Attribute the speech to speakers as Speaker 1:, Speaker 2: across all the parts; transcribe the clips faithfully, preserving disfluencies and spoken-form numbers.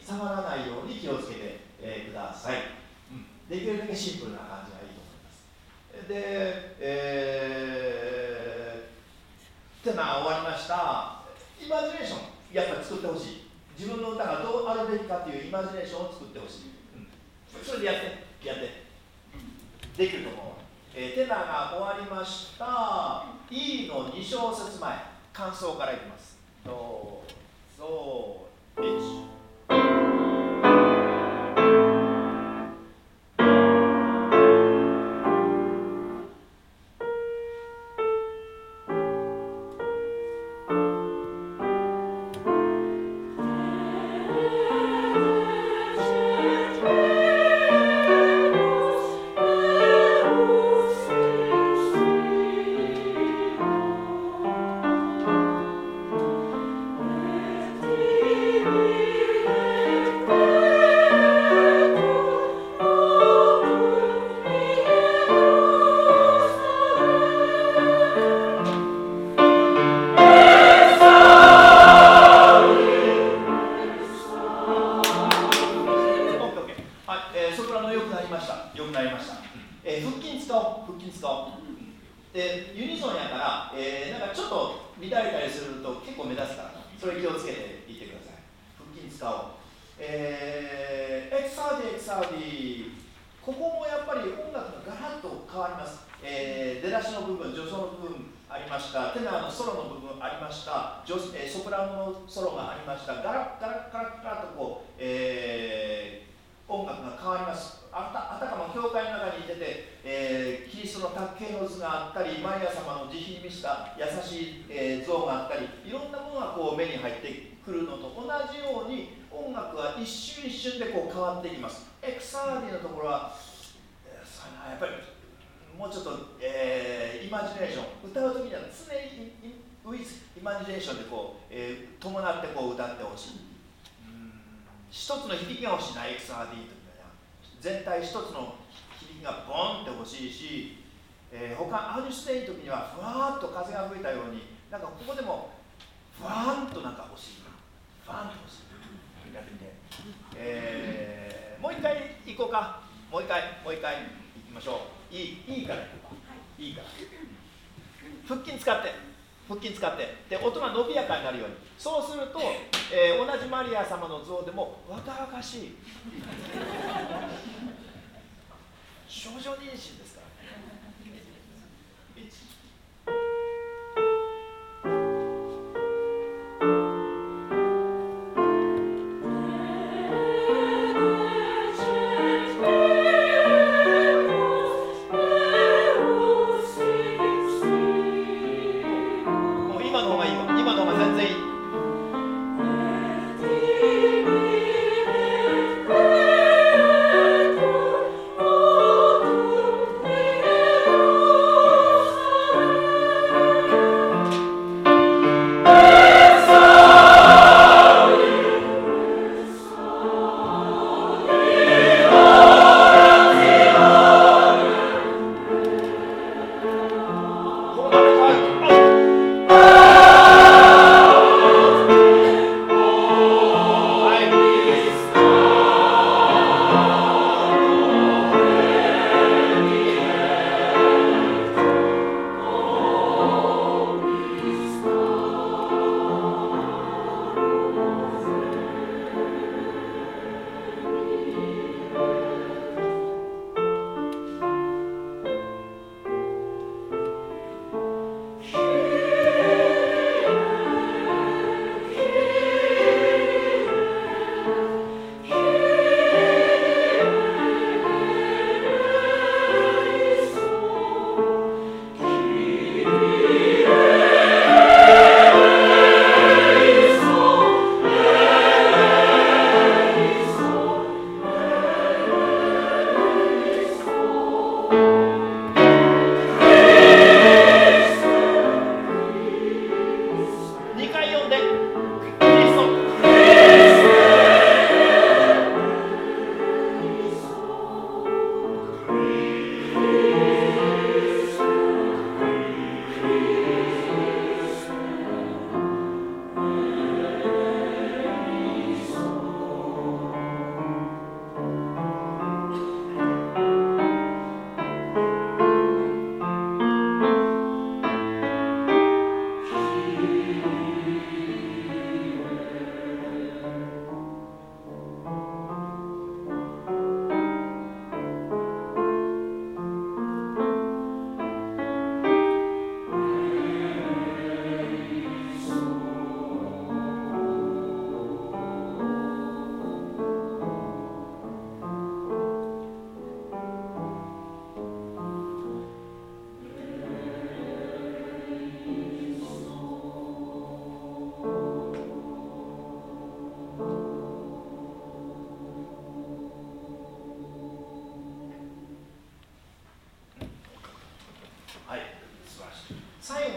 Speaker 1: 触らないように気をつけて、えー、ください、うん、できるだけシンプルな感じがいいと思います。で、えー、テナー終わりました。イマジネーションやっぱり作ってほしい。自分の歌がどうあるべきかというイマジネーションを作ってほしい、うん、それでやってやってできると思う。えー、テナーが終わりました。 E のに小節前、感想からいきます。ドソいち。全体一つの響きがボンって欲しいし、えー、他アーティストでいい時にはふわーっと風が吹いたように、なんかここでもふわーんとなんか欲しいな、ふわーんと欲しいやってみて、えー、もう一回行こうか、もう一回もう一回行きましょう。いいいいから行こうか、いいから腹筋使って腹筋使ってで音が伸びやかになるように。そうすると、えー、同じマリア様の像でも若々しい少女妊娠ですからね。いち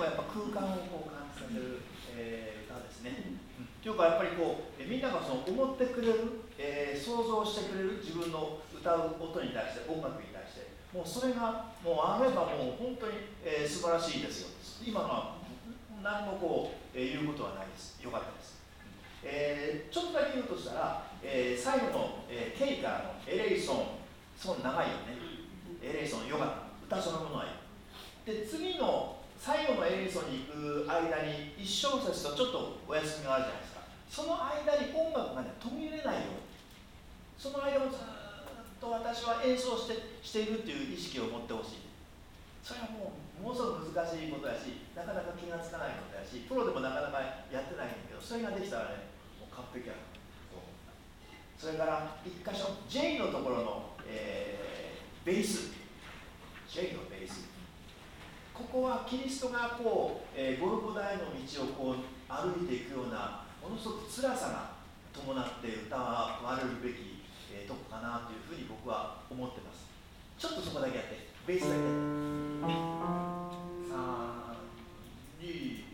Speaker 1: もやっぱ空間をこう感じさせる、えー、歌ですね。うん、というかやっぱりこうみんながその思ってくれる、えー、想像してくれる自分の歌う音に対して音楽に対してもうそれがもうあればもう本当に、えー、素晴らしいですよ。今のは何もこう、えー、言うことはないです。よかったです。えー、ちょっとだけ言うとしたら、えー、最後の、えー、ケイカーのエレイソン、すごい長いよね。エレイソンよかった。歌そのものはいい。で次の最後のエレイソンに行く間にいっ小節とちょっとお休みがあるじゃないですか。その間に音楽がね途切れないように、その間もずっと私は演奏してしているっていう意識を持ってほしい。それはもうものすごく難しいことやし、なかなか気がつかないことやし、プロでもなかなかやってないんだけど、それができたらねもう完璧やな。それから一箇所 J のところの、えー、ベース J のベース、ここはキリストがこう、えー、ゴルゴダへの道をこう歩いていくようなものすごく辛さが伴って歌われるべき、えー、とこかなというふうに僕は思ってます。ちょっとそこだけやって、ベースだけやって、さん、に、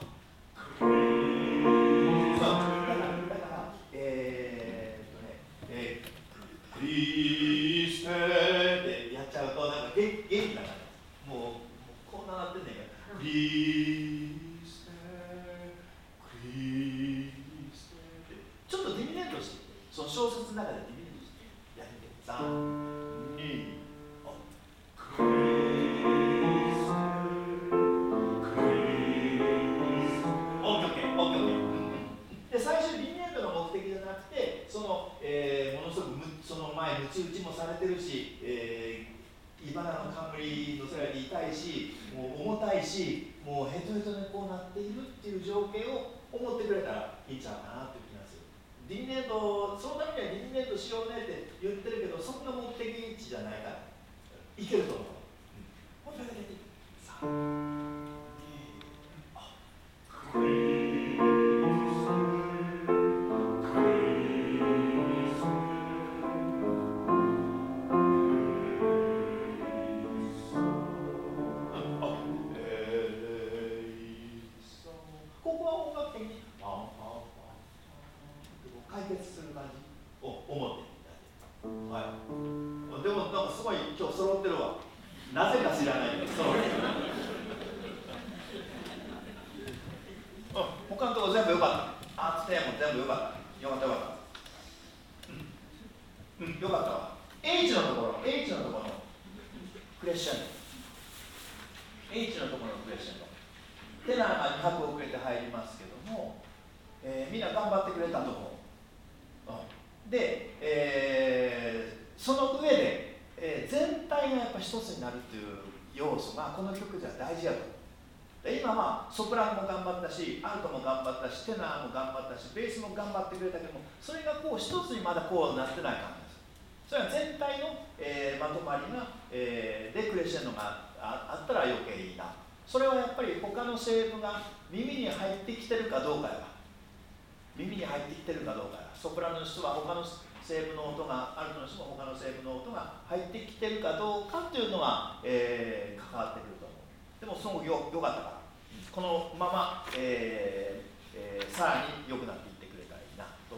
Speaker 1: だからえー、っとね、えー、クリステってやっちゃうとなんか元気だから、もうこんななってんねんから、クリステクリステってちょっとディミネートして、その小説の中でディミネートしてやってみて、さん、に、クリステクリステ、オッケーオッケーオッケー。で最初ディミネートの目的じゃなくて、その、えー、ものすごくその前ムチ打ちもされてるし、えーイバナの冠乗せられて痛いし、もう重たいし、もうヘトヘトにこうなっているっていう情景を思ってくれたらいいんちゃうかなという気がする。ディミネート、そのためにはディミネートしようねって言ってるけど、そんな目的地じゃないからいけると思う。もう一回だけやってみて。さん、に、あ、クリ解決する感じを思って、はい、でもなんかすごい今日揃ってるわ。なぜか知らないけど揃ってる。他のところ全部よかった。アーツテーマも全部よかった。よかったよかった。うん、うん、よかったわ。H のところ、H のところのクレッシェンド。H のところのクレッシェンド。テナーがに拍遅れて入りますけども、えー、みんな頑張ってくれたと思う。で、えー、その上で、えー、全体がやっぱ一つになるという要素がこの曲じゃ大事だと。で今はソプラノも頑張ったし、アルトも頑張ったし、テナーも頑張ったし、ベースも頑張ってくれたけども、それがこう一つにまだこうなってない感じです。それは全体の、えー、まとまりが、えー、でクレッシェンドが あ, あったら余計いいな。それはやっぱり他の声部が耳に入ってきてるかどうかやわ。耳に入ってきてるかどうか。ソプラノの人は他の声部の音が、アルトの人も他の声部の音が入ってきてるかどうかっていうのが、えー、関わってくると思う。でもすごくよ、よかったから、このまま、えーえー、さらに良くなって